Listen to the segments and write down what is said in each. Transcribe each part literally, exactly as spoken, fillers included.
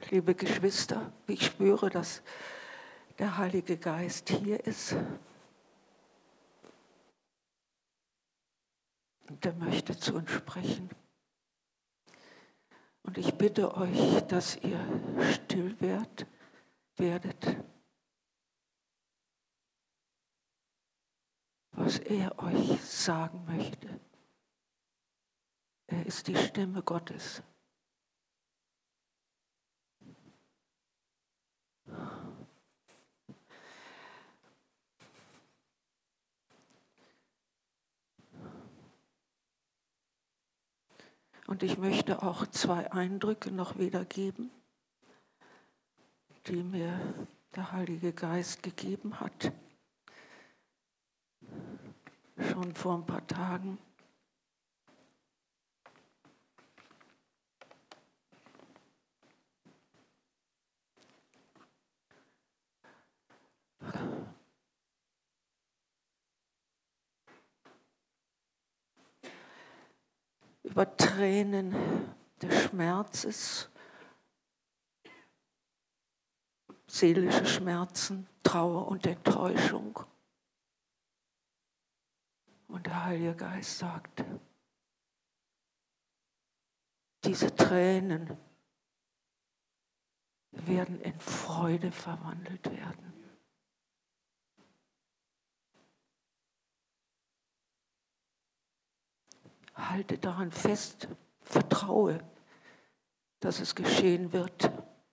liebe Geschwister, ich spüre, dass der Heilige Geist hier ist. Und er möchte zu uns sprechen. Und ich bitte euch, dass ihr still werdet, werdet, was er euch sagen möchte. Er ist die Stimme Gottes. Und ich möchte auch zwei Eindrücke noch wiedergeben, die mir der Heilige Geist gegeben hat, schon vor ein paar Tagen. Über Tränen des Schmerzes, seelische Schmerzen, Trauer und Enttäuschung. Und der Heilige Geist sagt, diese Tränen werden in Freude verwandelt werden. Halte daran fest, vertraue, dass es geschehen wird.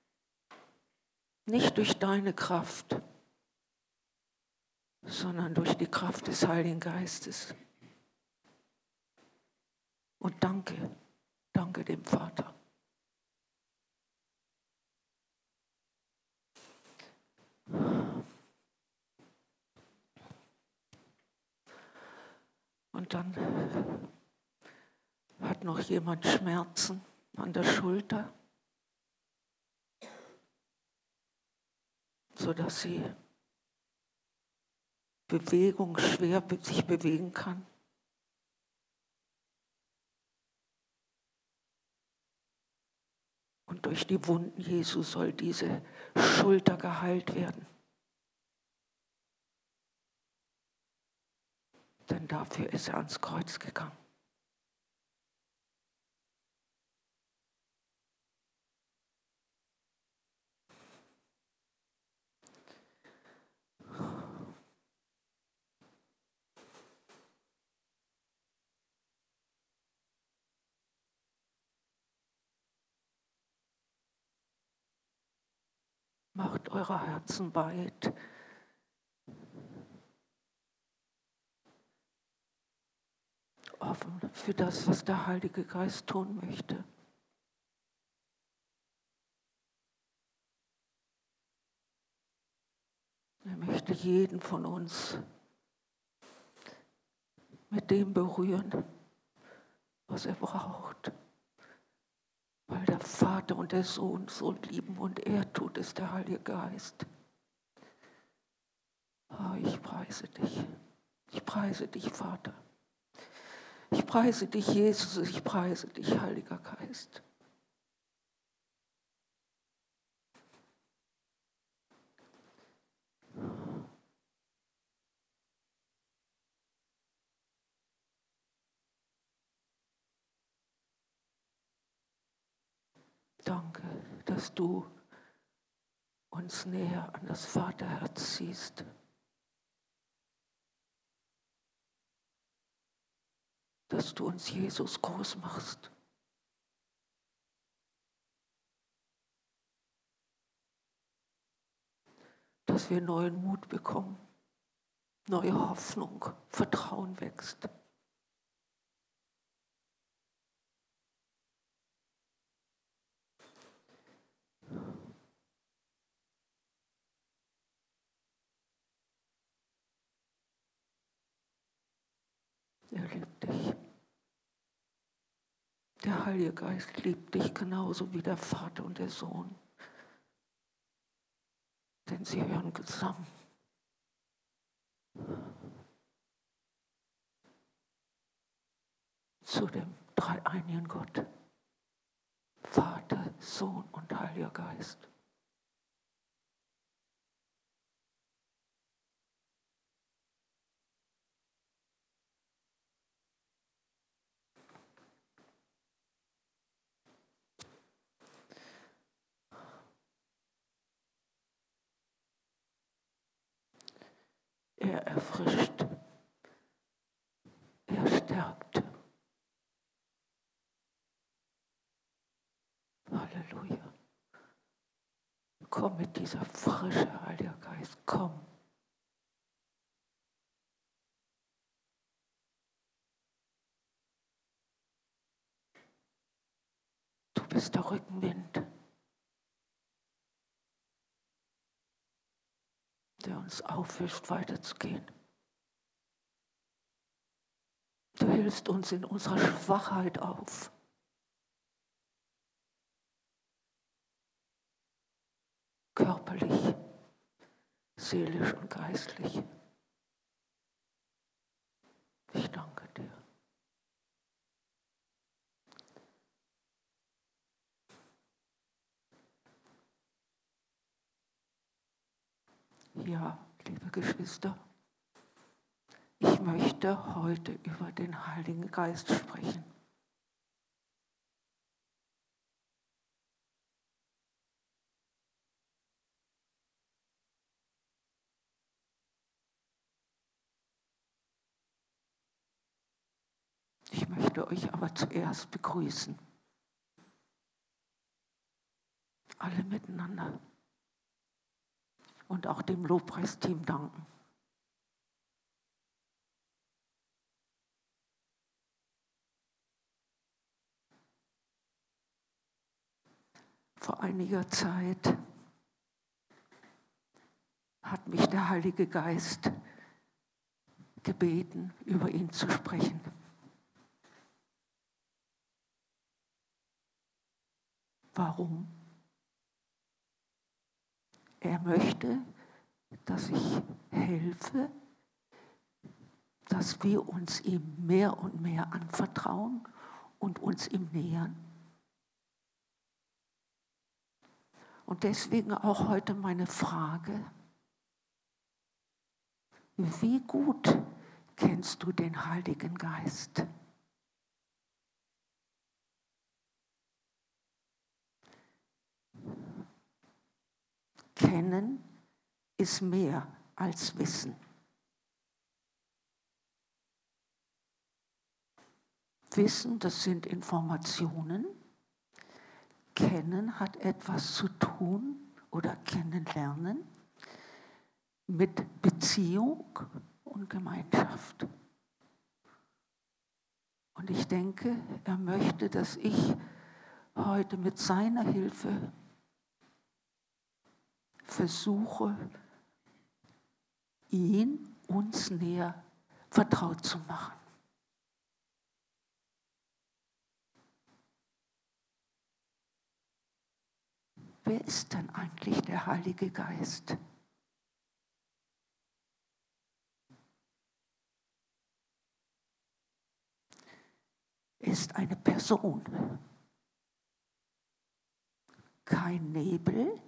Nicht durch deine Kraft, sondern durch die Kraft des Heiligen Geistes. Und danke, danke dem Vater. Und dann hat noch jemand Schmerzen an der Schulter, sodass sie Bewegung schwer sich bewegen kann. Und durch die Wunden Jesu soll diese Schulter geheilt werden. Denn dafür ist er ans Kreuz gegangen. Macht eure Herzen weit. Offen für das, was der Heilige Geist tun möchte. Er möchte jeden von uns mit dem berühren, was er braucht. Weil der Vater und der Sohn so lieben und er tut es, der Heilige Geist. Oh, ich preise dich. Ich preise dich, Vater. Ich preise dich, Jesus. Ich preise dich, Heiliger Geist. Danke, dass du uns näher an das Vaterherz ziehst. Dass du uns Jesus groß machst. Dass wir neuen Mut bekommen, neue Hoffnung, Vertrauen wächst. Er liebt dich. Der Heilige Geist liebt dich genauso wie der Vater und der Sohn. Denn sie hören zusammen. Zu dem dreieinigen Gott. Vater, Sohn und Heiliger Geist. Er erfrischt, er stärkt. Halleluja. Komm mit dieser Frische, Heiliger Geist, komm. Du bist der Rückenwind, der uns aufhilft, weiterzugehen. Du hilfst uns in unserer Schwachheit auf. Körperlich, seelisch und geistlich. Ich danke dir. Ja, liebe Geschwister, ich möchte heute über den Heiligen Geist sprechen. Ich möchte euch aber zuerst begrüßen. Alle miteinander. Und auch dem Lobpreisteam danken. Vor einiger Zeit hat mich der Heilige Geist gebeten, über ihn zu sprechen. Warum? Er möchte, dass ich helfe, dass wir uns ihm mehr und mehr anvertrauen und uns ihm nähern. Und deswegen auch heute meine Frage: Wie gut kennst du den Heiligen Geist? Kennen ist mehr als Wissen. Wissen, das sind Informationen. Kennen hat etwas zu tun oder kennenlernen mit Beziehung und Gemeinschaft. Und ich denke, er möchte, dass ich heute mit seiner Hilfe versuche, ihn uns näher vertraut zu machen. Wer ist denn eigentlich der Heilige Geist? Er ist eine Person, kein Nebel,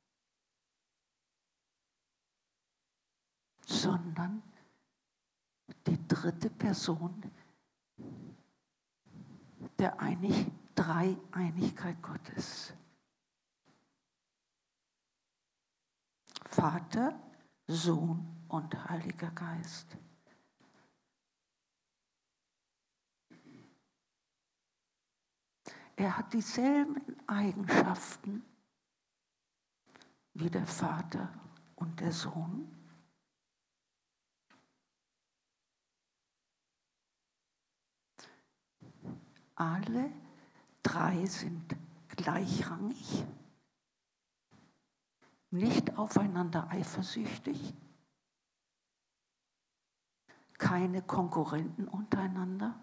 sondern die dritte Person der Einig- Dreieinigkeit Gottes. Vater, Sohn und Heiliger Geist. Er hat dieselben Eigenschaften wie der Vater und der Sohn. Alle drei sind gleichrangig, nicht aufeinander eifersüchtig, keine Konkurrenten untereinander.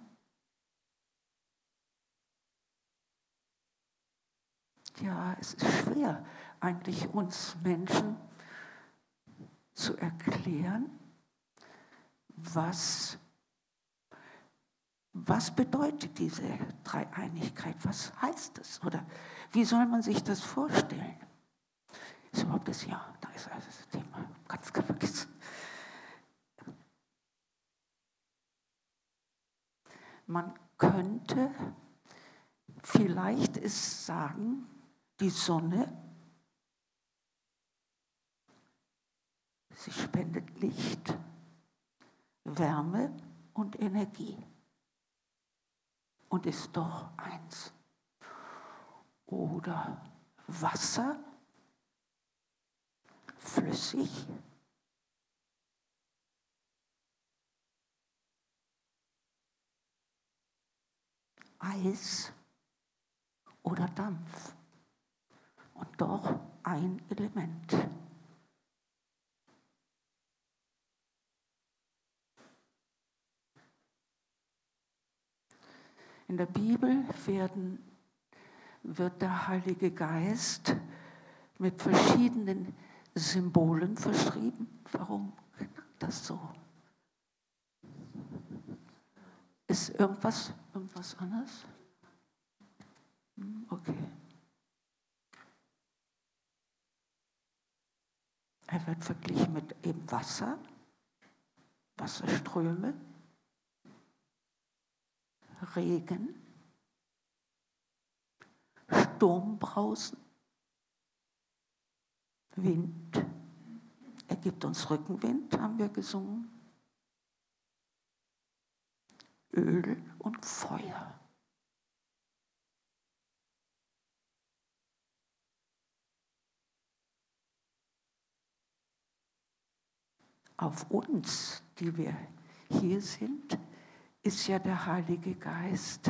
Ja, es ist schwer, eigentlich uns Menschen zu erklären, was Was bedeutet diese Dreieinigkeit? Was heißt es? Oder wie soll man sich das vorstellen? Ist überhaupt das Ja? Da ist also das Thema ganz vergessen. Man könnte vielleicht es sagen, die Sonne, sie spendet Licht, Wärme und Energie und ist doch eins. Oder Wasser, flüssig, Eis oder Dampf und doch ein Element. In der Bibel werden, wird der Heilige Geist mit verschiedenen Symbolen verschrieben. Warum das so? Ist irgendwas, irgendwas anderes? Okay. Er wird verglichen mit eben Wasser, Wasserströme, Regen, Sturmbrausen, Wind. Er gibt uns Rückenwind, haben wir gesungen. Öl und Feuer. Auf uns, die wir hier sind, ist ja der Heilige Geist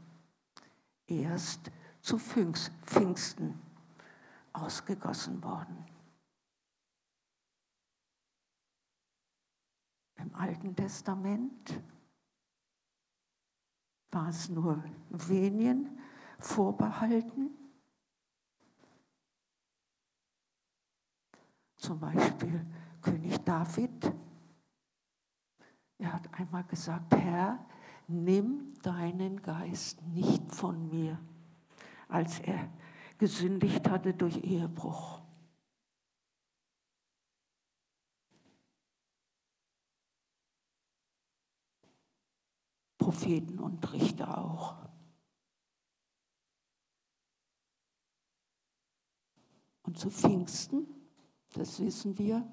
erst zu Pfingsten ausgegossen worden. Im Alten Testament war es nur wenigen vorbehalten. Zum Beispiel König David. Er hat einmal gesagt, Herr, nimm deinen Geist nicht von mir, als er gesündigt hatte durch Ehebruch. Propheten und Richter auch. Und zu Pfingsten, das wissen wir,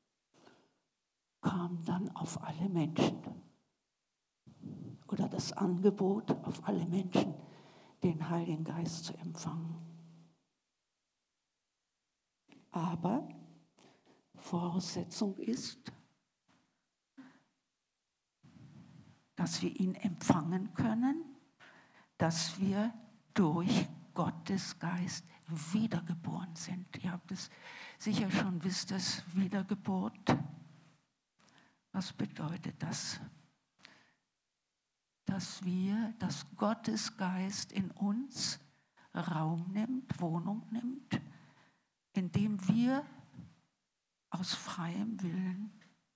kam dann auf alle Menschen oder das Angebot auf alle Menschen, den Heiligen Geist zu empfangen. Aber Voraussetzung ist, dass wir ihn empfangen können, dass wir durch Gottes Geist wiedergeboren sind. Ihr habt es sicher schon, wisst es, Wiedergeburt. Was bedeutet das? Dass wir, dass Gottes Geist in uns Raum nimmt, Wohnung nimmt, indem wir aus freiem Willen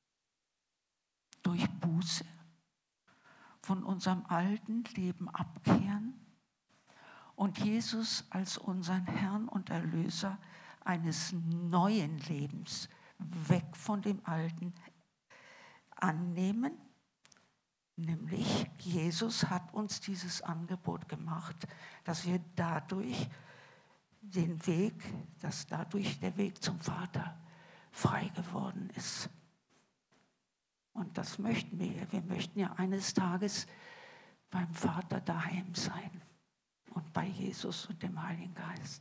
durch Buße von unserem alten Leben abkehren und Jesus als unseren Herrn und Erlöser eines neuen Lebens, weg von dem Alten, annehmen. Nämlich Jesus hat uns dieses Angebot gemacht, dass wir dadurch den Weg, dass dadurch der Weg zum Vater frei geworden ist. Und das möchten wir. Wir möchten ja eines Tages beim Vater daheim sein und bei Jesus und dem Heiligen Geist.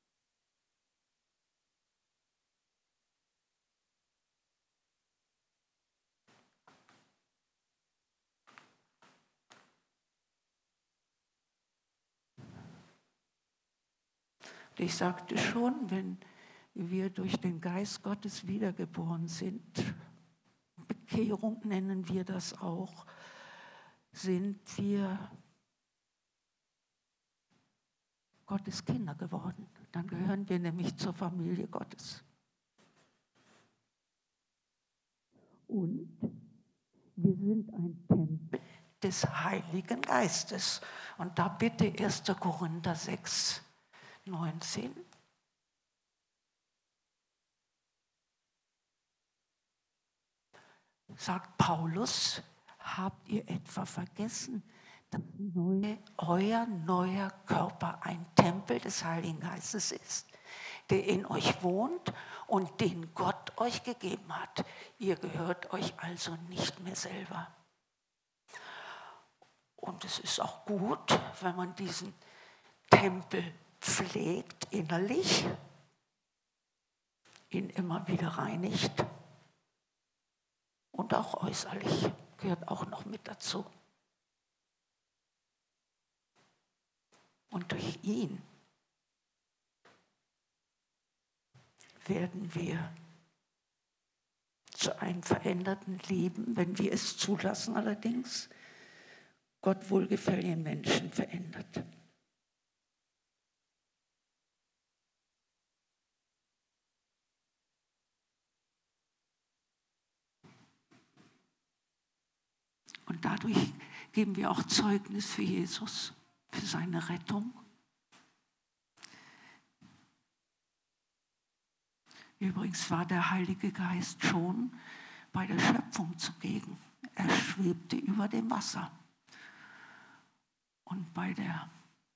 Ich sagte schon, wenn wir durch den Geist Gottes wiedergeboren sind, Bekehrung nennen wir das auch, sind wir Gottes Kinder geworden. Dann gehören wir nämlich zur Familie Gottes. Und wir sind ein Tempel des Heiligen Geistes. Und da bitte erster Korinther sechs, neunzehn. Sagt Paulus, habt ihr etwa vergessen, dass neue, euer neuer Körper ein Tempel des Heiligen Geistes ist, der in euch wohnt und den Gott euch gegeben hat. Ihr gehört euch also nicht mehr selber. Und es ist auch gut, wenn man diesen Tempel pflegt innerlich, ihn immer wieder reinigt und auch äußerlich, gehört auch noch mit dazu. Und durch ihn werden wir zu einem veränderten Leben, wenn wir es zulassen allerdings, Gott wohlgefälligen Menschen verändert. Und dadurch geben wir auch Zeugnis für Jesus, für seine Rettung. Übrigens war der Heilige Geist schon bei der Schöpfung zugegen. Er schwebte über dem Wasser. Und bei der,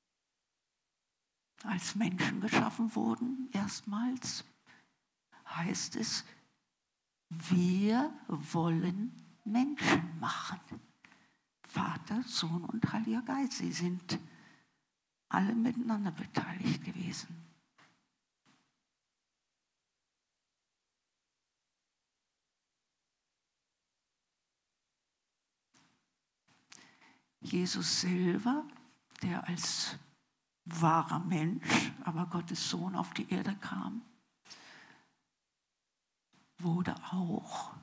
als Menschen geschaffen wurden, erstmals, heißt es, wir wollen Menschen machen. Vater, Sohn und Heiliger Geist, sie sind alle miteinander beteiligt gewesen. Jesus selber, der als wahrer Mensch, aber Gottes Sohn auf die Erde kam, wurde auch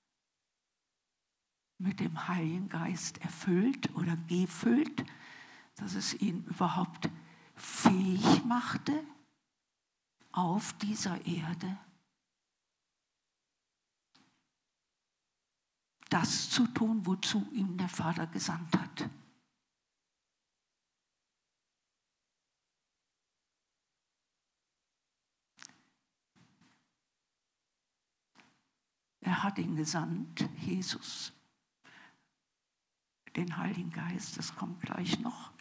mit dem Heiligen Geist erfüllt oder gefüllt, dass es ihn überhaupt fähig machte, auf dieser Erde das zu tun, wozu ihn der Vater gesandt hat. Er hat ihn gesandt, Jesus, den Heiligen Geist, das kommt gleich noch.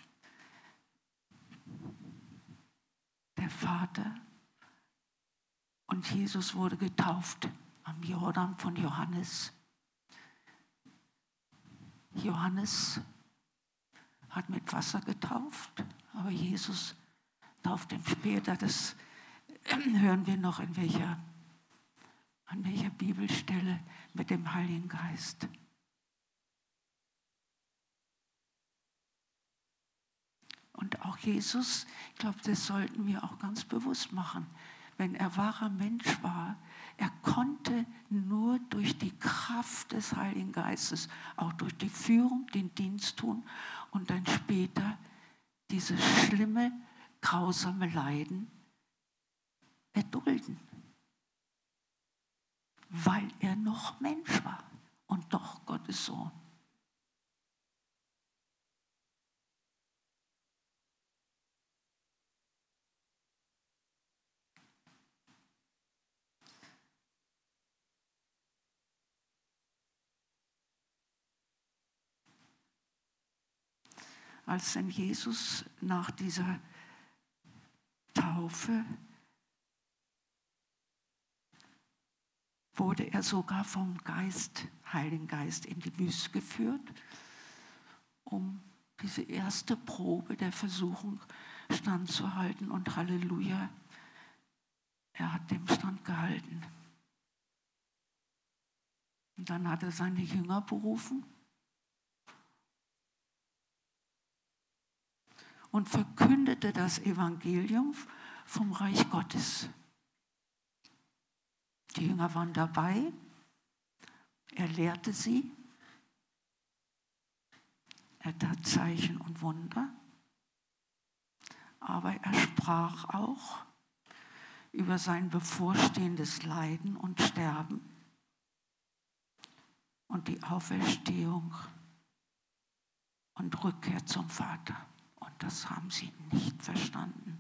Der Vater und Jesus wurde getauft am Jordan von Johannes. Johannes hat mit Wasser getauft, aber Jesus tauft ihn später. Das hören wir noch in welcher, an welcher Bibelstelle mit dem Heiligen Geist. Und auch Jesus, ich glaube, das sollten wir auch ganz bewusst machen, wenn er wahrer Mensch war, er konnte nur durch die Kraft des Heiligen Geistes, auch durch die Führung, den Dienst tun und dann später dieses schlimme, grausame Leiden erdulden, weil er noch Mensch war und doch Gottes Sohn. Als denn Jesus nach dieser Taufe wurde er sogar vom Geist, Heiligen Geist in die Wüste geführt, um diese erste Probe der Versuchung standzuhalten. Und Halleluja, er hat dem Stand gehalten. Und dann hat er seine Jünger berufen und verkündete das Evangelium vom Reich Gottes. Die Jünger waren dabei, er lehrte sie, er tat Zeichen und Wunder, aber er sprach auch über sein bevorstehendes Leiden und Sterben. Und die Auferstehung und Rückkehr zum Vater. Und das haben sie nicht verstanden.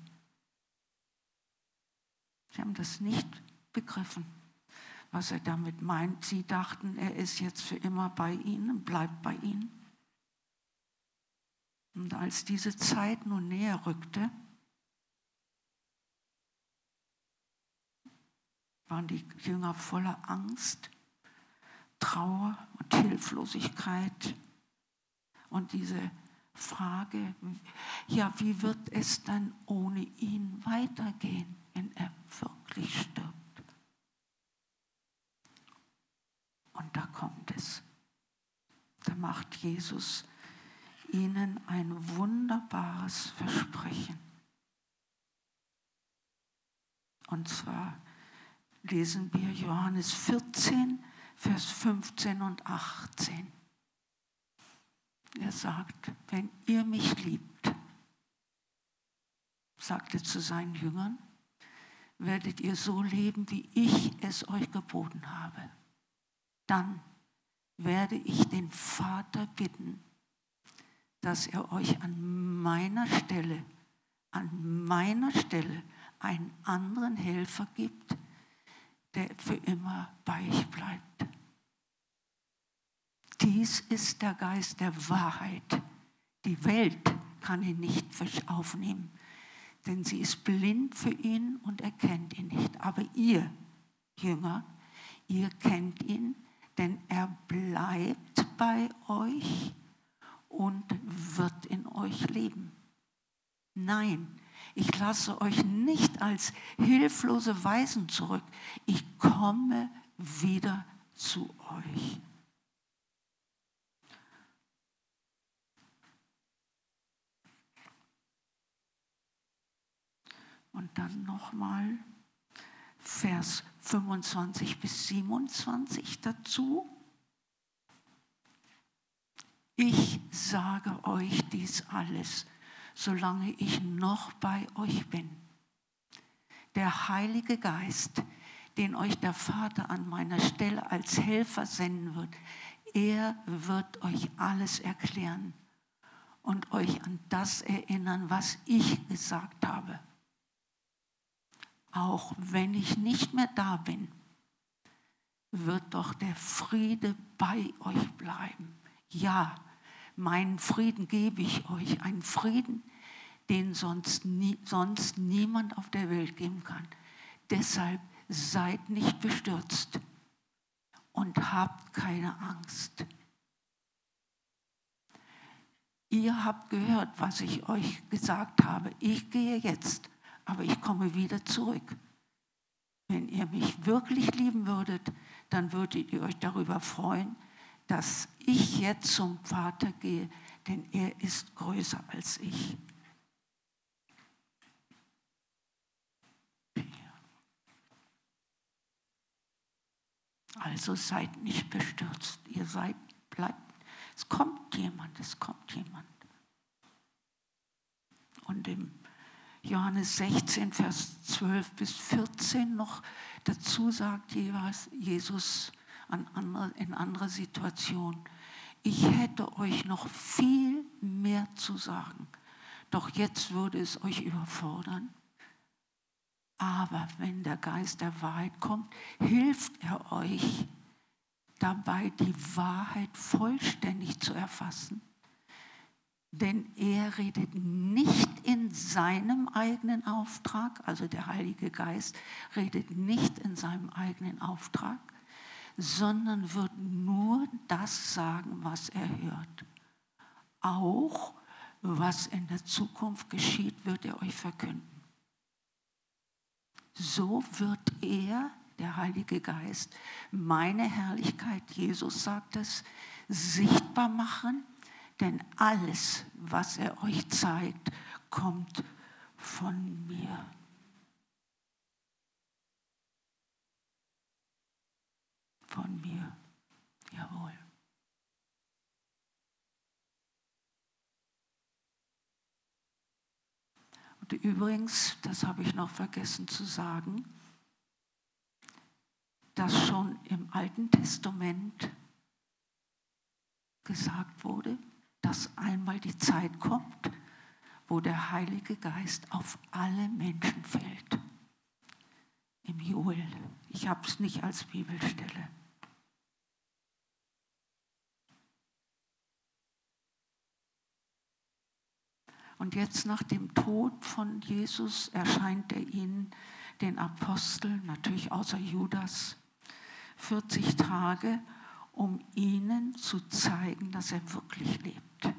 Sie haben das nicht begriffen, was er damit meint. Sie dachten, er ist jetzt für immer bei ihnen, bleibt bei ihnen. Und als diese Zeit nun näher rückte, waren die Jünger voller Angst, Trauer und Hilflosigkeit. Und diese Frage, ja, wie wird es dann ohne ihn weitergehen, wenn er wirklich stirbt? Und da kommt es. Da macht Jesus ihnen ein wunderbares Versprechen. Und zwar lesen wir Johannes vierzehn, Vers fünfzehn und achtzehn. Er sagt, wenn ihr mich liebt, sagt er zu seinen Jüngern, werdet ihr so leben, wie ich es euch geboten habe. Dann werde ich den Vater bitten, dass er euch an meiner Stelle, an meiner Stelle einen anderen Helfer gibt, der für immer bei euch bleibt. Dies ist der Geist der Wahrheit. Die Welt kann ihn nicht aufnehmen, denn sie ist blind für ihn und erkennt ihn nicht. Aber ihr, Jünger, ihr kennt ihn, denn er bleibt bei euch und wird in euch leben. Nein, ich lasse euch nicht als hilflose Waisen zurück. Ich komme wieder zu euch. Und dann nochmal Vers fünfundzwanzig bis siebenundzwanzig dazu. Ich sage euch dies alles, solange ich noch bei euch bin. Der Heilige Geist, den euch der Vater an meiner Stelle als Helfer senden wird, er wird euch alles erklären und euch an das erinnern, was ich gesagt habe. Auch wenn ich nicht mehr da bin, wird doch der Friede bei euch bleiben. Ja, meinen Frieden gebe ich euch, einen Frieden, den sonst, nie, sonst niemand auf der Welt geben kann. Deshalb seid nicht bestürzt und habt keine Angst. Ihr habt gehört, was ich euch gesagt habe. Ich gehe jetzt, aber ich komme wieder zurück. Wenn ihr mich wirklich lieben würdet, dann würdet ihr euch darüber freuen, dass ich jetzt zum Vater gehe, denn er ist größer als ich. Also seid nicht bestürzt, ihr seid, bleibt, es kommt jemand, es kommt jemand. Und im Johannes sechzehn, Vers zwölf bis vierzehn noch dazu sagt Jesus an andere, in anderer Situation, ich hätte euch noch viel mehr zu sagen, doch jetzt würde es euch überfordern. Aber wenn der Geist der Wahrheit kommt, hilft er euch dabei, die Wahrheit vollständig zu erfassen. Denn er redet nicht in seinem eigenen Auftrag, also der Heilige Geist redet nicht in seinem eigenen Auftrag, sondern wird nur das sagen, was er hört. Auch was in der Zukunft geschieht, wird er euch verkünden. So wird er, der Heilige Geist, meine Herrlichkeit, Jesus sagt es, sichtbar machen, denn alles, was er euch zeigt, kommt von mir. Von mir, jawohl. Und übrigens, das habe ich noch vergessen zu sagen, dass schon im Alten Testament gesagt wurde, dass einmal die Zeit kommt, wo der Heilige Geist auf alle Menschen fällt. Im Joel. Ich habe es nicht als Bibelstelle. Und jetzt nach dem Tod von Jesus erscheint er ihnen, den Aposteln, natürlich außer Judas, vierzig Tage, um ihnen zu zeigen, dass er wirklich lebt.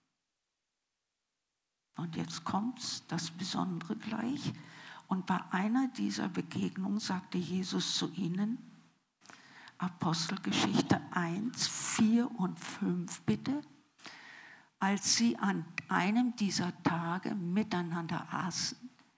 Und jetzt kommt das Besondere gleich. Und bei einer dieser Begegnungen sagte Jesus zu ihnen, Apostelgeschichte eins, vier und fünf bitte, als sie an einem dieser Tage miteinander aßen,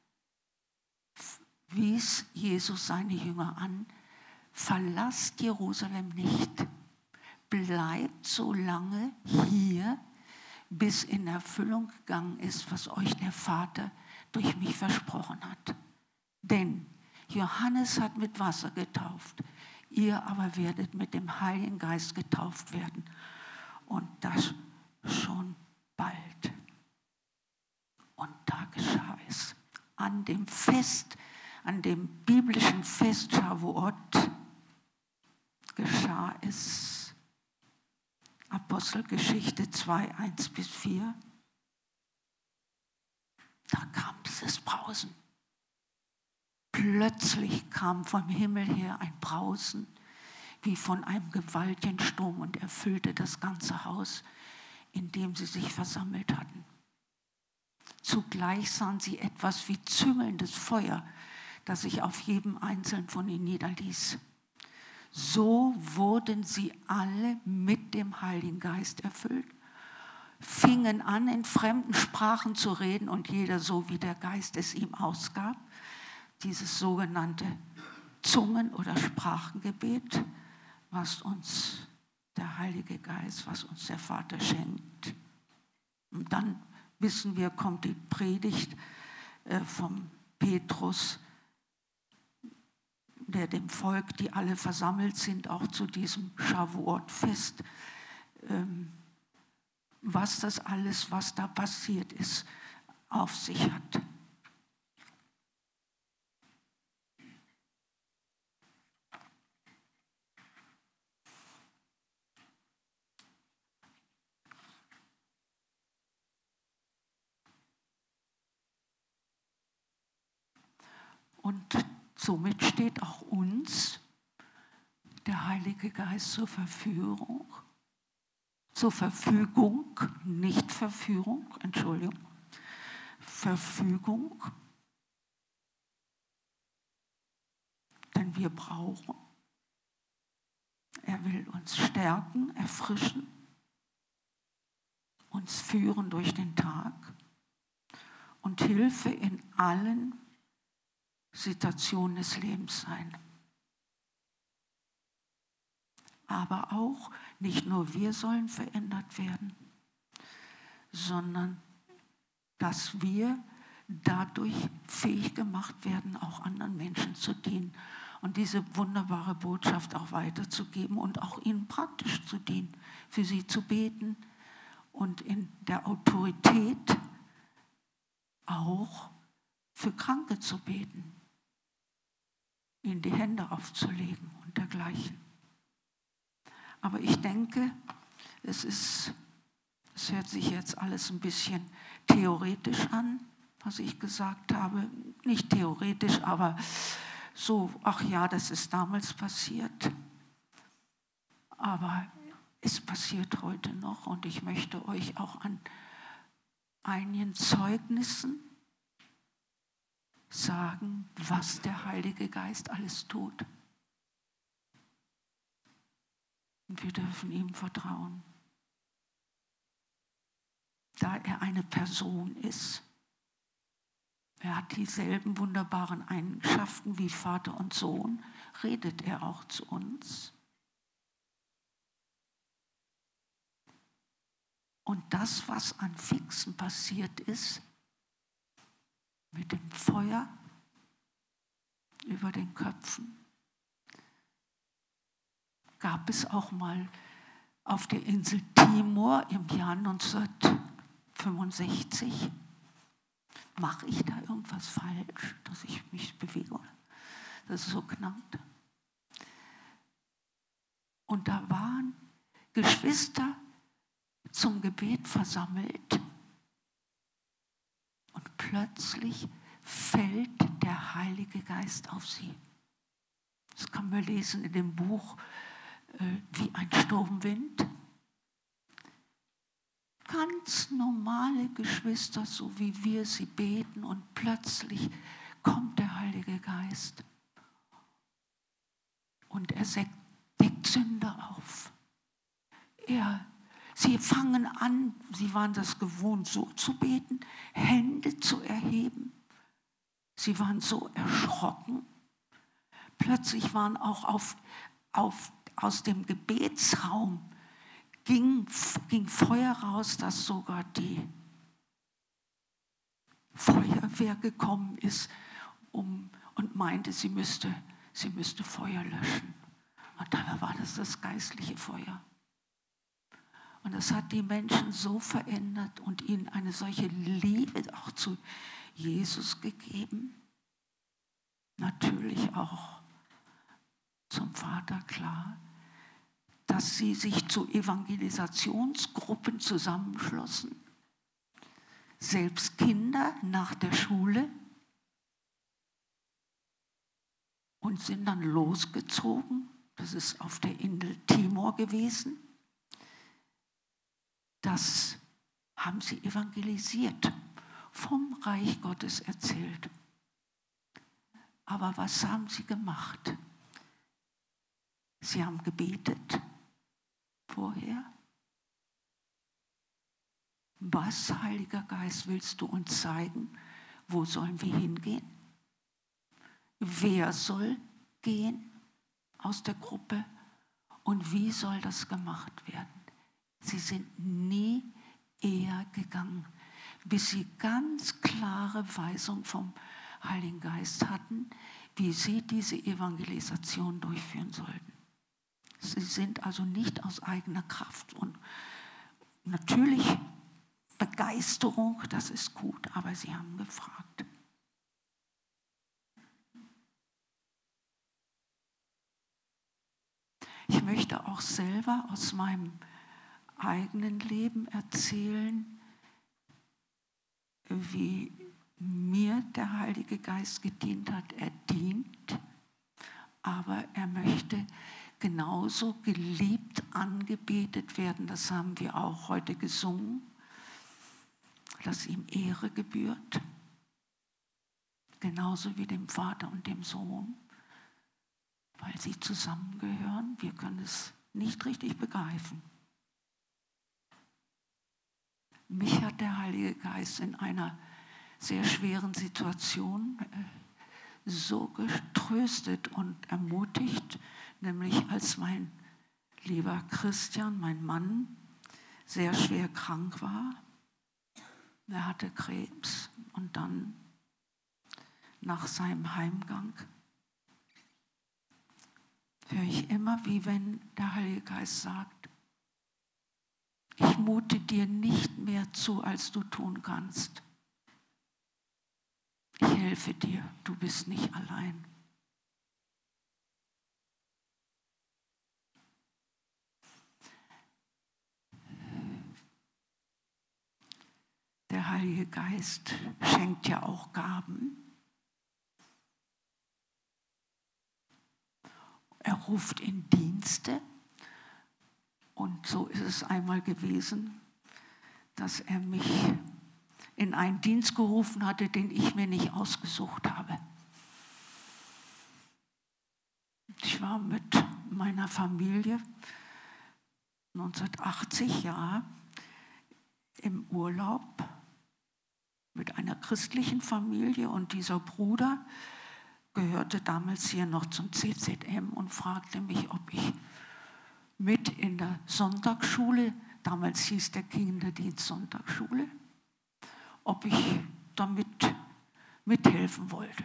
wies Jesus seine Jünger an, verlasst Jerusalem nicht, bleibt so lange hier, bis in Erfüllung gegangen ist, was euch der Vater durch mich versprochen hat. Denn Johannes hat mit Wasser getauft, ihr aber werdet mit dem Heiligen Geist getauft werden. Und das schon bald. Und da geschah es. An dem Fest, an dem biblischen Fest Shavuot geschah es. Apostelgeschichte zwei, eins bis vier. Da kam dieses Brausen. Plötzlich kam vom Himmel her ein Brausen, wie von einem gewaltigen Sturm, und erfüllte das ganze Haus, in dem sie sich versammelt hatten. Zugleich sahen sie etwas wie züngelndes Feuer, das sich auf jedem Einzelnen von ihnen niederließ. So wurden sie alle mit dem Heiligen Geist erfüllt, fingen an, in fremden Sprachen zu reden, und jeder so, wie der Geist es ihm ausgab. Dieses sogenannte Zungen- oder Sprachengebet, was uns der Heilige Geist, was uns der Vater schenkt. Und dann wissen wir, kommt die Predigt vom Petrus, der dem Volk, die alle versammelt sind, auch zu diesem Shavuot-Fest, was das alles, was da passiert ist, auf sich hat. Und somit steht auch uns der Heilige Geist zur Verfügung, zur Verfügung, nicht Verführung, Entschuldigung, Verfügung, denn wir brauchen. Er will uns stärken, erfrischen, uns führen durch den Tag und Hilfe in allen Situationen des Lebens sein. Aber auch, nicht nur wir sollen verändert werden, sondern dass wir dadurch fähig gemacht werden, auch anderen Menschen zu dienen und diese wunderbare Botschaft auch weiterzugeben und auch ihnen praktisch zu dienen, für sie zu beten und in der Autorität auch für Kranke zu beten, ihnen die Hände aufzulegen und dergleichen. Aber ich denke, es ist, es hört sich jetzt alles ein bisschen theoretisch an, was ich gesagt habe. Nicht theoretisch, aber so, ach ja, das ist damals passiert. Aber es passiert heute noch, und ich möchte euch auch an einigen Zeugnissen sagen, was der Heilige Geist alles tut. Und wir dürfen ihm vertrauen. Da er eine Person ist, er hat dieselben wunderbaren Eigenschaften wie Vater und Sohn, redet er auch zu uns. Und das, was an Pfingsten passiert ist, mit dem Feuer über den Köpfen, gab es auch mal auf der Insel Timor im Jahr neunzehnhundertfünfundsechzig. Mache ich da irgendwas falsch, dass ich mich bewege? Das ist so knallt. Und da waren Geschwister zum Gebet versammelt und plötzlich fällt der Heilige Geist auf sie. Das kann man lesen in dem Buch äh, Wie ein Sturmwind. Ganz normale Geschwister, so wie wir sie beten, und plötzlich kommt der Heilige Geist und er deckt Sünder auf. Er, sie fangen an, sie waren das gewohnt, so zu beten, Hände zu erheben. Sie waren so erschrocken. Plötzlich waren auch auf, auf, aus dem Gebetsraum ging, ging Feuer raus, dass sogar die Feuerwehr gekommen ist um, und meinte, sie müsste, sie müsste Feuer löschen. Und dabei war das das geistliche Feuer. Und das hat die Menschen so verändert und ihnen eine solche Liebe auch zu Jesus gegeben. Natürlich auch zum Vater, klar, dass sie sich zu Evangelisationsgruppen zusammenschlossen. Selbst Kinder nach der Schule und sind dann losgezogen. Das ist auf der Insel Timor gewesen. Das haben sie evangelisiert, vom Reich Gottes erzählt. Aber was haben sie gemacht? Sie haben gebetet vorher. Was, Heiliger Geist, willst du uns zeigen? Wo sollen wir hingehen? Wer soll gehen aus der Gruppe? Und wie soll das gemacht werden? Sie sind nie eher gegangen, bis sie ganz klare Weisung vom Heiligen Geist hatten, wie sie diese Evangelisation durchführen sollten. Sie sind also nicht aus eigener Kraft und natürlich Begeisterung, das ist gut, aber sie haben gefragt. Ich möchte auch selber aus meinem eigenen Leben erzählen, wie mir der Heilige Geist gedient hat. Er dient, aber er möchte genauso geliebt angebetet werden. Das haben wir auch heute gesungen, dass ihm Ehre gebührt, genauso wie dem Vater und dem Sohn, weil sie zusammengehören. Wir können es nicht richtig begreifen. Mich hat der Heilige Geist in einer sehr schweren Situation so getröstet und ermutigt, nämlich als mein lieber Christian, mein Mann, sehr schwer krank war. Er hatte Krebs und dann nach seinem Heimgang höre ich immer, wie wenn der Heilige Geist sagt, ich mute dir nicht mehr zu, als du tun kannst. Ich helfe dir, du bist nicht allein. Der Heilige Geist schenkt ja auch Gaben. Er ruft in Dienste. Und so ist es einmal gewesen, dass er mich in einen Dienst gerufen hatte, den ich mir nicht ausgesucht habe. Ich war mit meiner Familie neunzehnhundertachtzig ja, im Urlaub mit einer christlichen Familie und dieser Bruder gehörte damals hier noch zum C Z M und fragte mich, ob ich mit in der Sonntagsschule, damals hieß der Kinderdienst Sonntagsschule, ob ich damit mithelfen wollte.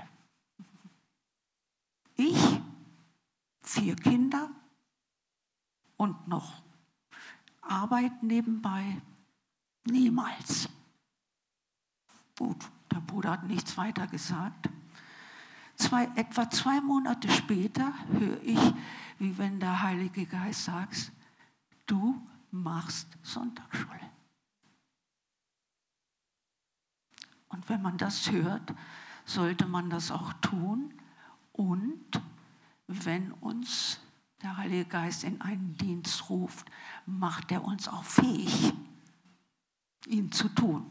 Ich, vier Kinder und noch Arbeit nebenbei? Niemals. Gut, der Bruder hat nichts weiter gesagt. Zwei, etwa zwei Monate später höre ich, wie wenn der Heilige Geist sagt, du machst Sonntagsschule. Und wenn man das hört, sollte man das auch tun. Und wenn uns der Heilige Geist in einen Dienst ruft, macht er uns auch fähig, ihn zu tun.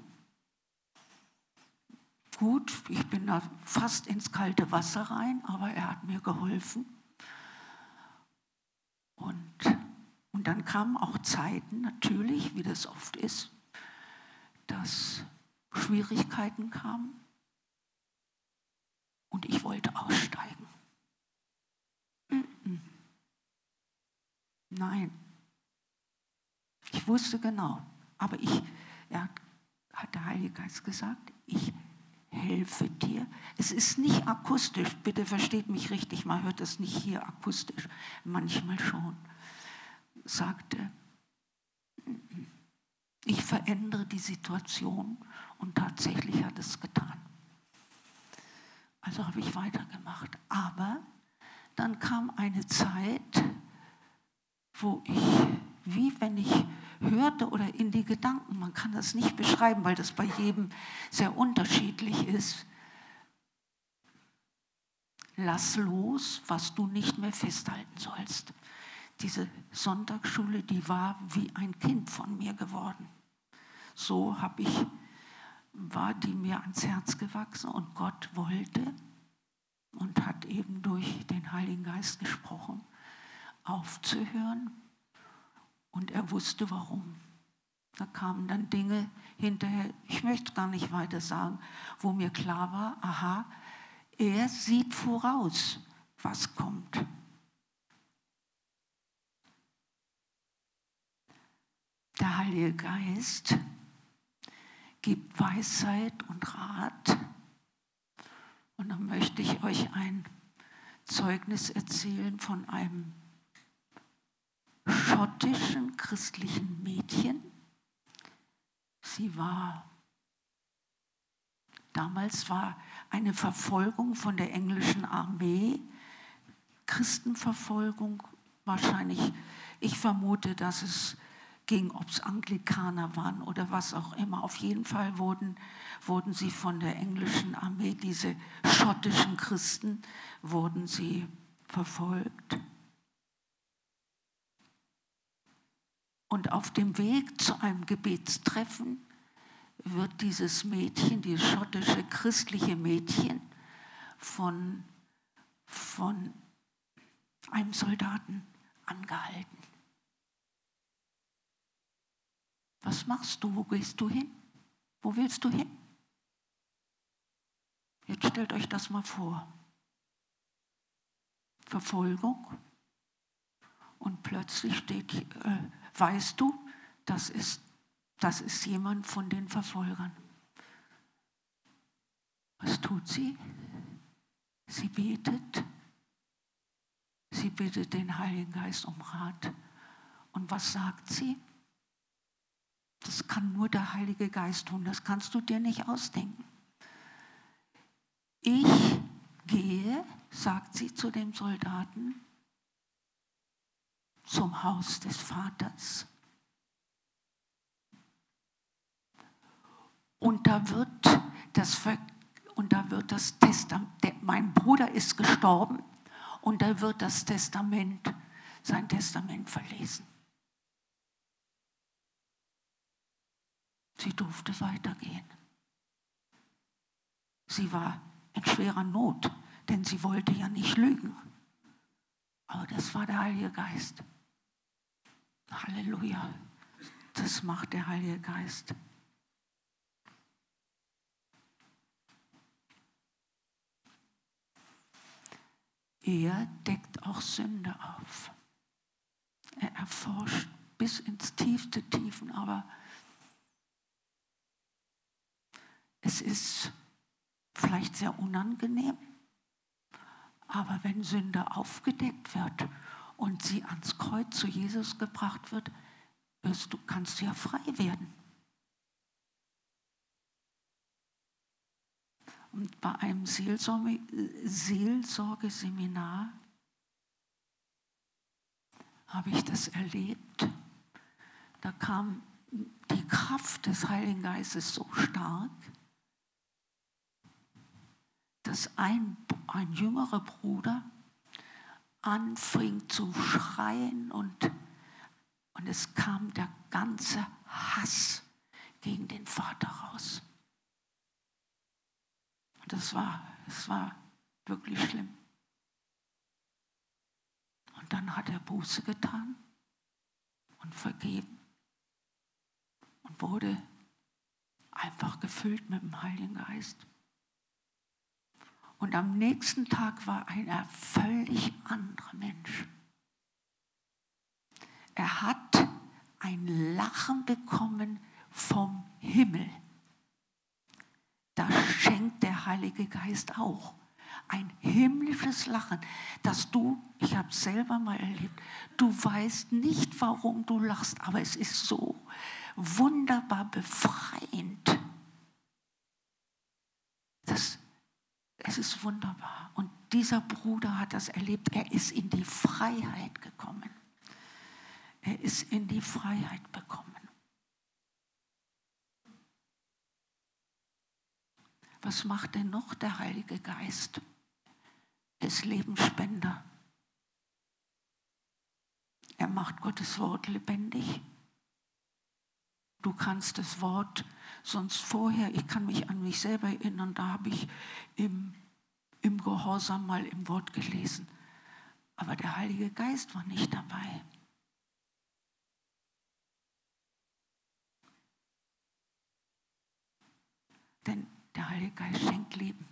Gut, ich bin da fast ins kalte Wasser rein, aber er hat mir geholfen. Und, und dann kamen auch Zeiten, natürlich, wie das oft ist, dass Schwierigkeiten kamen und ich wollte aussteigen. Mm-mm. Nein. Ich wusste genau, aber ich, er hat der Heilige Geist gesagt, ich helfe dir. Es ist nicht akustisch, bitte versteht mich richtig, man hört das nicht hier akustisch, manchmal schon. Sagte, ich verändere die Situation und tatsächlich hat es getan. Also habe ich weitergemacht. Aber dann kam eine Zeit, wo ich, wie wenn ich hörte oder in die Gedanken, man kann das nicht beschreiben, weil das bei jedem sehr unterschiedlich ist. Lass los, was du nicht mehr festhalten sollst. Diese Sonntagsschule, die war wie ein Kind von mir geworden. So habe ich, war die mir ans Herz gewachsen und Gott wollte und hat eben durch den Heiligen Geist gesprochen, aufzuhören. Und er wusste, warum. Da kamen dann Dinge hinterher, ich möchte gar nicht weiter sagen, wo mir klar war, aha, er sieht voraus, was kommt. Der Heilige Geist gibt Weisheit und Rat. Und dann möchte ich euch ein Zeugnis erzählen von einem schottischen christlichen Mädchen. Sie war, damals war eine Verfolgung von der englischen Armee, Christenverfolgung wahrscheinlich. Ich vermute, dass es ging, ob es Anglikaner waren oder was auch immer. Auf jeden Fall wurden, wurden sie von der englischen Armee, diese schottischen Christen, wurden sie verfolgt. Und auf dem Weg zu einem Gebetstreffen wird dieses Mädchen, dieses schottische christliche Mädchen, von, von einem Soldaten angehalten. Was machst du? Wo gehst du hin? Wo willst du hin? Jetzt stellt euch das mal vor. Verfolgung. Und plötzlich steht, äh, weißt du, das ist, das ist jemand von den Verfolgern. Was tut sie? Sie betet. Sie bittet den Heiligen Geist um Rat. Und was sagt sie? Das kann nur der Heilige Geist tun, das kannst du dir nicht ausdenken. Ich gehe, sagt sie zu dem Soldaten, zum Haus des Vaters. Und da wird das, und da wird das Testament, mein Bruder ist gestorben, und da wird das Testament, sein Testament verlesen. Sie durfte weitergehen. Sie war in schwerer Not, denn sie wollte ja nicht lügen. Aber das war der Heilige Geist. Halleluja. Das macht der Heilige Geist. Er deckt auch Sünde auf. Er erforscht bis ins tiefste Tiefen, aber es ist vielleicht sehr unangenehm, aber wenn Sünde aufgedeckt wird und sie ans Kreuz zu Jesus gebracht wird, wirst du, kannst du ja frei werden. Und bei einem Seelsorge, Seelsorgeseminar habe ich das erlebt. Da kam die Kraft des Heiligen Geistes so stark, dass ein, ein jüngerer Bruder anfing zu schreien und, und es kam der ganze Hass gegen den Vater raus. Und das war, das war wirklich schlimm. Und dann hat er Buße getan und vergeben und wurde einfach gefüllt mit dem Heiligen Geist. Und am nächsten Tag war ein völlig anderer Mensch. Er hat ein Lachen bekommen vom Himmel. Das schenkt der Heilige Geist auch. Ein himmlisches Lachen, dass du, ich habe es selber mal erlebt, du weißt nicht, warum du lachst, aber es ist so wunderbar befreiend. Das, es ist wunderbar. Und dieser Bruder hat das erlebt, er ist in die Freiheit gekommen. Er ist in die Freiheit gekommen. Was macht denn noch der Heilige Geist? Er ist Lebensspender. Er macht Gottes Wort lebendig. Du kannst das Wort sonst vorher, ich kann mich an mich selber erinnern, da habe ich im, im Gehorsam mal im Wort gelesen. Aber der Heilige Geist war nicht dabei. Denn der Heilige Geist schenkt Leben.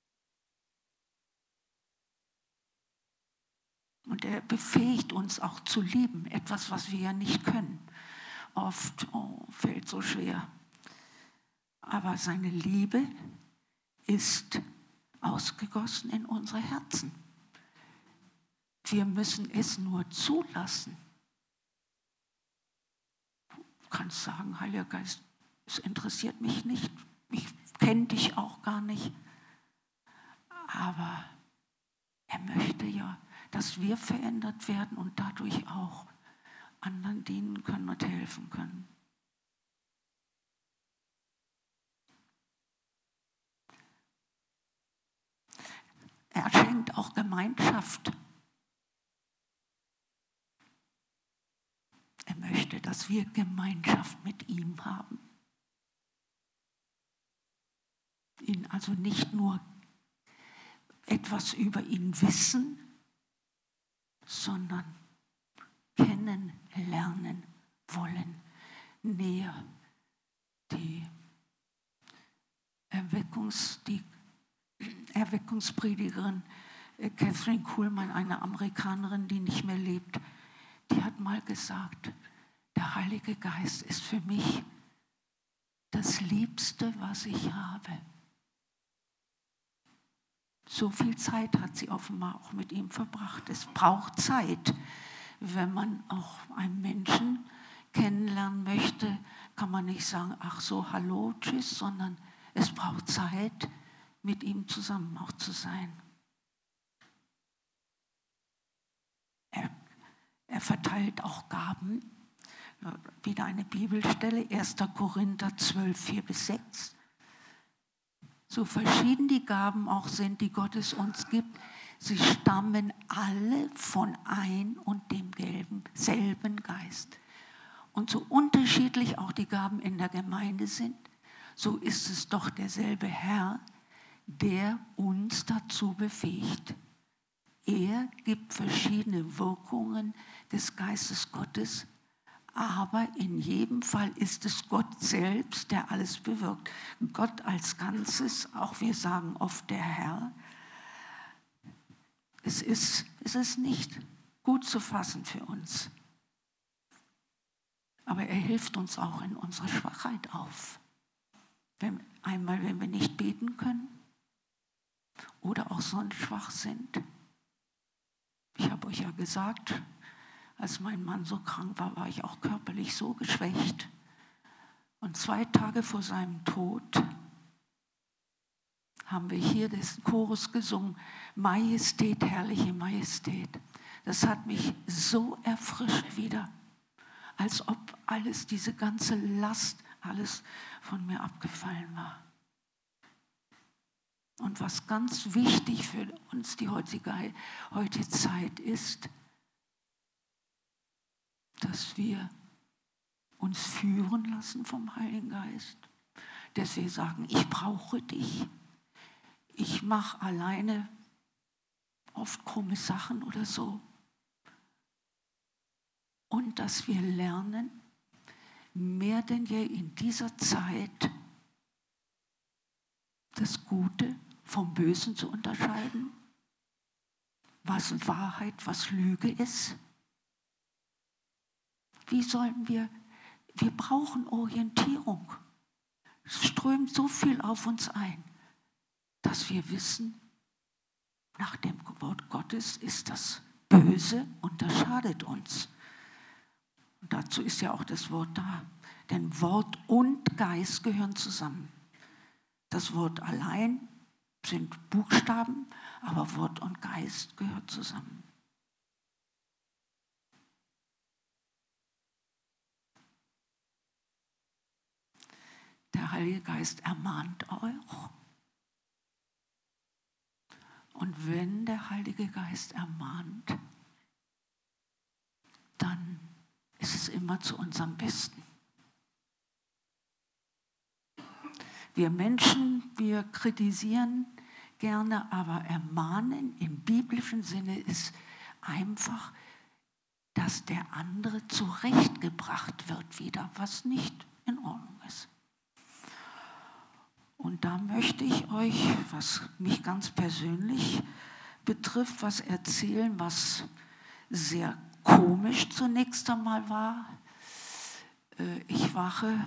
Und er befähigt uns auch zu lieben, etwas, was wir ja nicht können. Oft oh, fällt so schwer. Aber seine Liebe ist ausgegossen in unsere Herzen. Wir müssen es nur zulassen. Du kannst sagen, Heiliger Geist, es interessiert mich nicht. Ich kenne dich auch gar nicht. Aber er möchte ja, dass wir verändert werden und dadurch auch anderen dienen können und helfen können. Er schenkt auch Gemeinschaft. Er möchte, dass wir Gemeinschaft mit ihm haben. Ihn also nicht nur etwas über ihn wissen, sondern kennenlernen wollen, näher. Die, Erweckungs, die Erweckungspredigerin Catherine Kuhlman, eine Amerikanerin, die nicht mehr lebt, die hat mal gesagt, der Heilige Geist ist für mich das Liebste, was ich habe. So viel Zeit hat sie offenbar auch mit ihm verbracht. Es braucht Zeit. Wenn man auch einen Menschen kennenlernen möchte, kann man nicht sagen, ach so, hallo, tschüss, sondern es braucht Zeit, mit ihm zusammen auch zu sein. Er, er verteilt auch Gaben. Wieder eine Bibelstelle, erster Korinther zwölf, vier bis sechs. So verschieden die Gaben auch sind, die Gott es uns gibt, sie stammen alle von ein und demselben selben Geist. Und so unterschiedlich auch die Gaben in der Gemeinde sind, so ist es doch derselbe Herr, der uns dazu befähigt. Er gibt verschiedene Wirkungen des Geistes Gottes, aber in jedem Fall ist es Gott selbst, der alles bewirkt. Gott als Ganzes, auch wir sagen oft der Herr, es ist, es ist nicht gut zu fassen für uns. Aber er hilft uns auch in unserer Schwachheit auf. Wenn, einmal, wenn wir nicht beten können oder auch sonst schwach sind. Ich habe euch ja gesagt, als mein Mann so krank war, war ich auch körperlich so geschwächt. Und zwei Tage vor seinem Tod haben wir hier den Chorus gesungen, Majestät, herrliche Majestät. Das hat mich so erfrischt wieder, als ob alles, diese ganze Last, alles von mir abgefallen war. Und was ganz wichtig für uns die heutige, heutige Zeit ist, dass wir uns führen lassen vom Heiligen Geist, dass wir sagen, ich brauche dich. Ich mache alleine oft krumme Sachen oder so. Und dass wir lernen, mehr denn je in dieser Zeit das Gute vom Bösen zu unterscheiden, was Wahrheit, was Lüge ist. Wie sollen wir, wir brauchen Orientierung. Es strömt so viel auf uns ein, dass wir wissen, nach dem Wort Gottes ist das Böse und das schadet uns. Und dazu ist ja auch das Wort da. Denn Wort und Geist gehören zusammen. Das Wort allein sind Buchstaben, aber Wort und Geist gehören zusammen. Der Heilige Geist ermahnt euch. Und wenn der Heilige Geist ermahnt, dann ist es immer zu unserem Besten. Wir Menschen, wir kritisieren gerne, aber ermahnen im biblischen Sinne ist einfach, dass der andere zurechtgebracht wird wieder, was nicht in Ordnung ist. Und da möchte ich euch, was mich ganz persönlich betrifft, was erzählen, was sehr komisch zunächst einmal war. Ich wache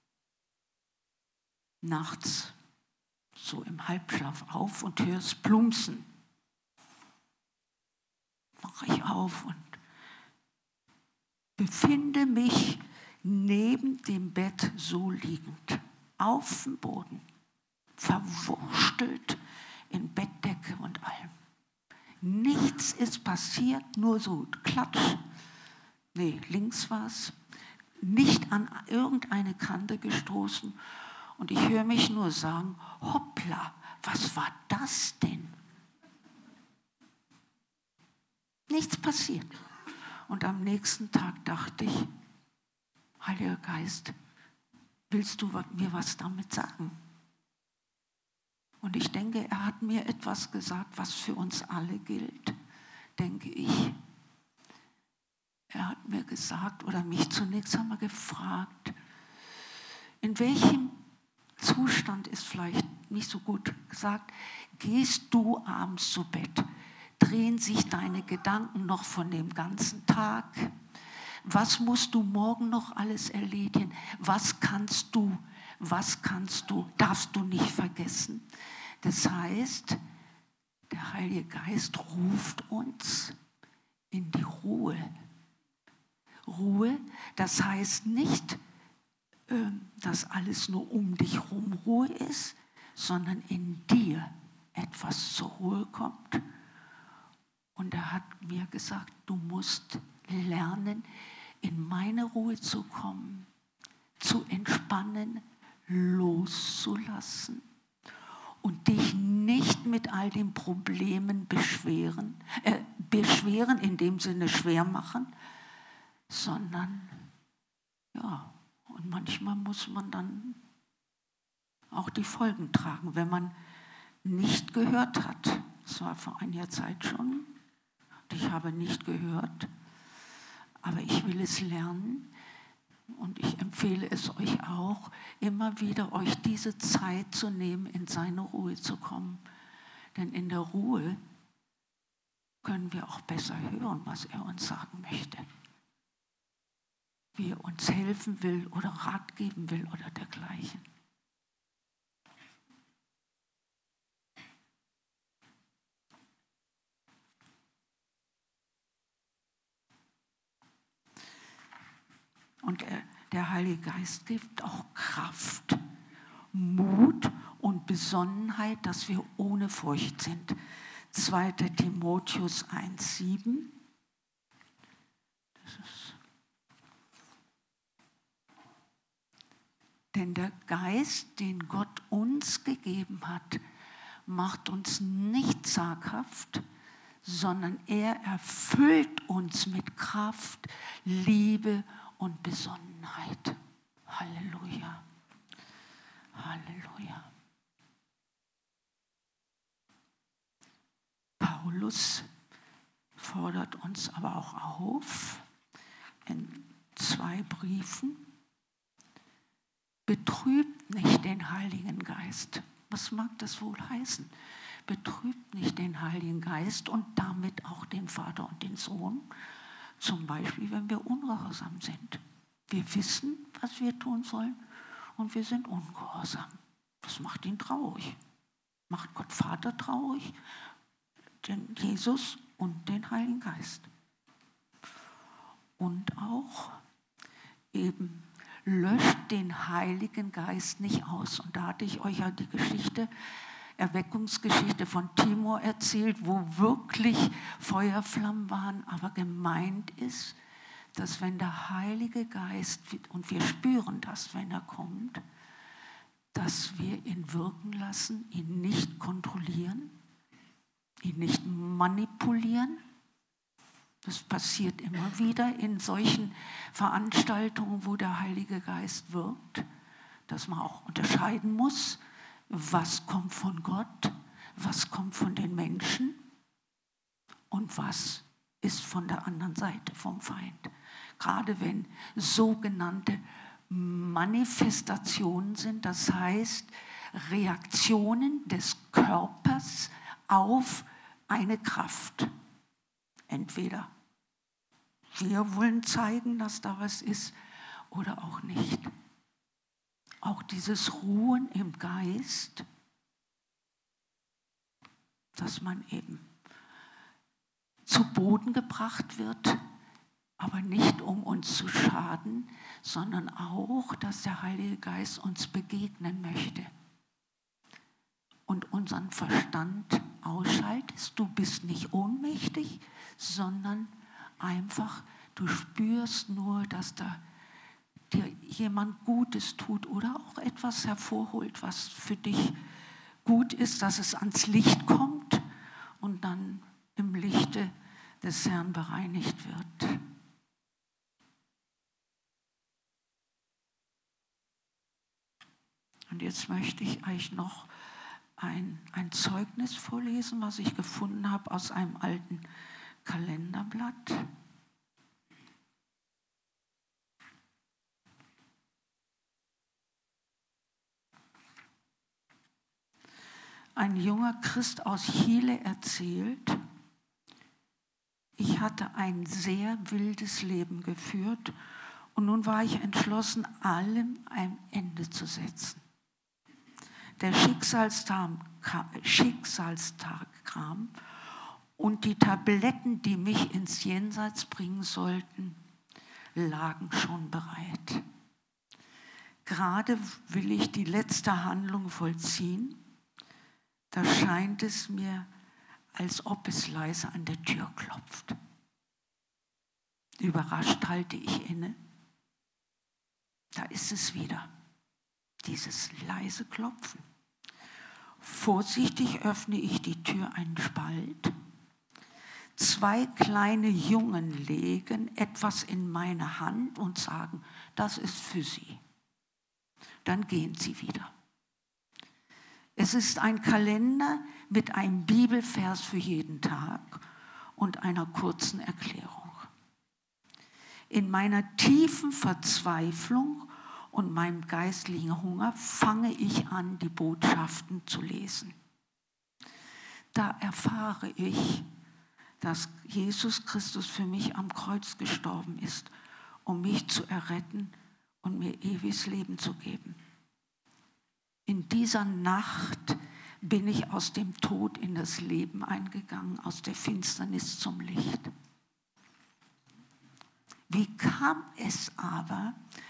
nachts so im Halbschlaf auf und höre es plumpsen. Wache ich auf und befinde mich neben dem Bett so liegend, auf dem Boden, verwurstelt in Bettdecke und allem. Nichts ist passiert, nur so Klatsch. Nee, links war es. Nicht an irgendeine Kante gestoßen. Und ich höre mich nur sagen, hoppla, was war das denn? Nichts passiert. Und am nächsten Tag dachte ich, Heiliger Geist, willst du mir was damit sagen? Und ich denke, er hat mir etwas gesagt, was für uns alle gilt, denke ich. Er hat mir gesagt oder mich zunächst einmal gefragt, in welchem Zustand ist vielleicht nicht so gut gesagt, gehst du abends zu Bett? Drehen sich deine Gedanken noch von dem ganzen Tag? Was musst du morgen noch alles erledigen? Was kannst du? Was kannst du? Darfst du nicht vergessen? Das heißt, der Heilige Geist ruft uns in die Ruhe. Ruhe, das heißt nicht, dass alles nur um dich herum Ruhe ist, sondern in dir etwas zur Ruhe kommt. Und er hat mir gesagt, du musst lernen, in meine Ruhe zu kommen, zu entspannen, loszulassen und dich nicht mit all den Problemen beschweren, äh, beschweren in dem Sinne schwer machen, sondern ja, und manchmal muss man dann auch die Folgen tragen, wenn man nicht gehört hat. Das war vor einiger Zeit schon. Und ich habe nicht gehört. Aber ich will es lernen. Und ich empfehle es euch auch, immer wieder euch diese Zeit zu nehmen, in seine Ruhe zu kommen. Denn in der Ruhe können wir auch besser hören, was er uns sagen möchte. Wie er uns helfen will oder Rat geben will oder dergleichen. der Heilige Geist gibt auch Kraft, Mut und Besonnenheit, dass wir ohne Furcht sind. zweiter Timotheus eins sieben. Das ist Denn der Geist, den Gott uns gegeben hat, macht uns nicht zaghaft, sondern er erfüllt uns mit Kraft, Liebe und Besonnenheit. Halleluja. Halleluja. Paulus fordert uns aber auch auf in zwei Briefen: Betrübt nicht den Heiligen Geist. Was mag das wohl heißen? Betrübt nicht den Heiligen Geist und damit auch den Vater und den Sohn. Zum Beispiel, wenn wir ungehorsam sind. Wir wissen, was wir tun sollen und wir sind ungehorsam. Das macht ihn traurig. Macht Gott Vater traurig, den Jesus und den Heiligen Geist. Und auch eben löscht den Heiligen Geist nicht aus. Und da hatte ich euch ja die Geschichte, Erweckungsgeschichte von Timor erzählt, wo wirklich Feuerflammen waren, aber gemeint ist, dass wenn der Heilige Geist, und wir spüren das, wenn er kommt, dass wir ihn wirken lassen, ihn nicht kontrollieren, ihn nicht manipulieren. Das passiert immer wieder in solchen Veranstaltungen, wo der Heilige Geist wirkt, dass man auch unterscheiden muss, was kommt von Gott, was kommt von den Menschen und was ist von der anderen Seite, vom Feind. Gerade wenn sogenannte Manifestationen sind, das heißt Reaktionen des Körpers auf eine Kraft. Entweder wir wollen zeigen, dass da was ist, oder auch nicht. Auch dieses Ruhen im Geist, dass man eben zu Boden gebracht wird, aber nicht um uns zu schaden, sondern auch, dass der Heilige Geist uns begegnen möchte und unseren Verstand ausschaltest. Du bist nicht ohnmächtig, sondern einfach, du spürst nur, dass da dir jemand Gutes tut oder auch etwas hervorholt, was für dich gut ist, dass es ans Licht kommt und dann im Lichte des Herrn bereinigt wird. Und jetzt möchte ich euch noch ein, ein Zeugnis vorlesen, was ich gefunden habe aus einem alten Kalenderblatt. Ein junger Christ aus Chile erzählt: Ich hatte ein sehr wildes Leben geführt und nun war ich entschlossen, allem ein Ende zu setzen. Der Schicksalstag, Schicksalstag kam und die Tabletten, die mich ins Jenseits bringen sollten, lagen schon bereit. Gerade will ich die letzte Handlung vollziehen. Da scheint es mir, als ob es leise an der Tür klopft. Überrascht halte ich inne. Da ist es wieder, dieses leise Klopfen. Vorsichtig öffne ich die Tür einen Spalt. Zwei kleine Jungen legen etwas in meine Hand und sagen, das ist für Sie. Dann gehen sie wieder. Es ist ein Kalender mit einem Bibelvers für jeden Tag und einer kurzen Erklärung. In meiner tiefen Verzweiflung und meinem geistlichen Hunger fange ich an, die Botschaften zu lesen. Da erfahre ich, dass Jesus Christus für mich am Kreuz gestorben ist, um mich zu erretten und mir ewiges Leben zu geben. In dieser Nacht bin ich aus dem Tod in das Leben eingegangen, aus der Finsternis zum Licht. Wie kam es aber,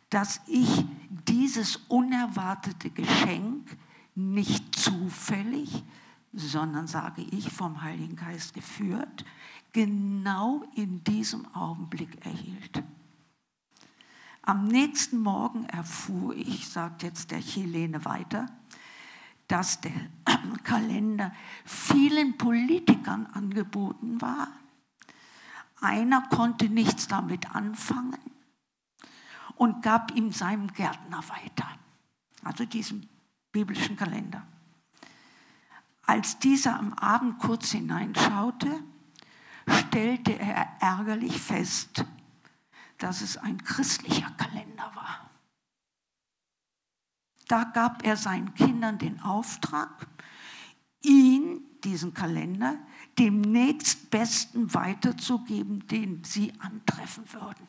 dass ich dieses unerwartete Geschenk nicht zufällig, sondern, sage ich, vom Heiligen Geist geführt, genau in diesem Augenblick erhielt. Am nächsten Morgen erfuhr ich, sagt jetzt der Helene weiter, dass der Kalender vielen Politikern angeboten war. Einer konnte nichts damit anfangen und gab ihm seinem Gärtner weiter, also diesen biblischen Kalender. Als dieser am Abend kurz hineinschaute, stellte er ärgerlich fest, dass es ein christlicher Kalender war. Da gab er seinen Kindern den Auftrag, ihn, diesen Kalender, dem nächstbesten weiterzugeben, den sie antreffen würden.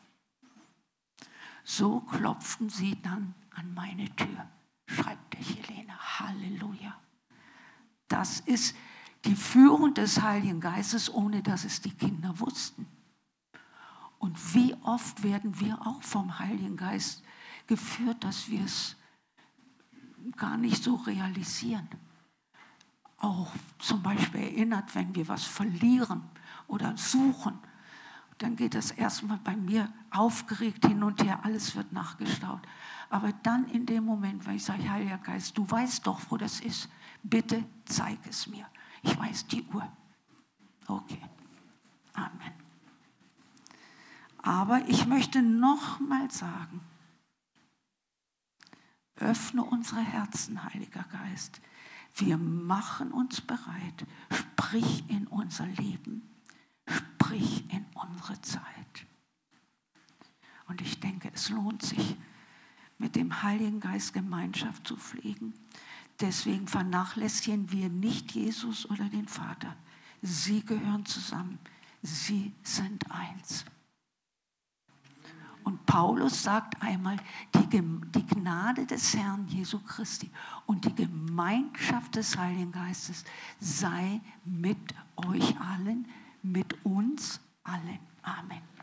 So klopften sie dann an meine Tür, schreibt der Helene. Halleluja. Das ist die Führung des Heiligen Geistes, ohne dass es die Kinder wussten. Und wie oft werden wir auch vom Heiligen Geist geführt, dass wir es gar nicht so realisieren. Auch zum Beispiel erinnert, wenn wir was verlieren oder suchen, dann geht das erstmal bei mir aufgeregt hin und her, alles wird nachgestaut. Aber dann in dem Moment, wenn ich sage, Heiliger Geist, du weißt doch, wo das ist, bitte zeig es mir. Ich weiß die Uhr. Okay. Amen. Aber ich möchte noch mal sagen, öffne unsere Herzen, Heiliger Geist. Wir machen uns bereit. Sprich in unser Leben. Sprich in unsere Zeit. Und ich denke, es lohnt sich, mit dem Heiligen Geist Gemeinschaft zu pflegen. Deswegen vernachlässigen wir nicht Jesus oder den Vater. Sie gehören zusammen. Sie sind eins. Und Paulus sagt einmal, die, die Gnade des Herrn Jesu Christi und die Gemeinschaft des Heiligen Geistes sei mit euch allen, mit uns allen. Amen.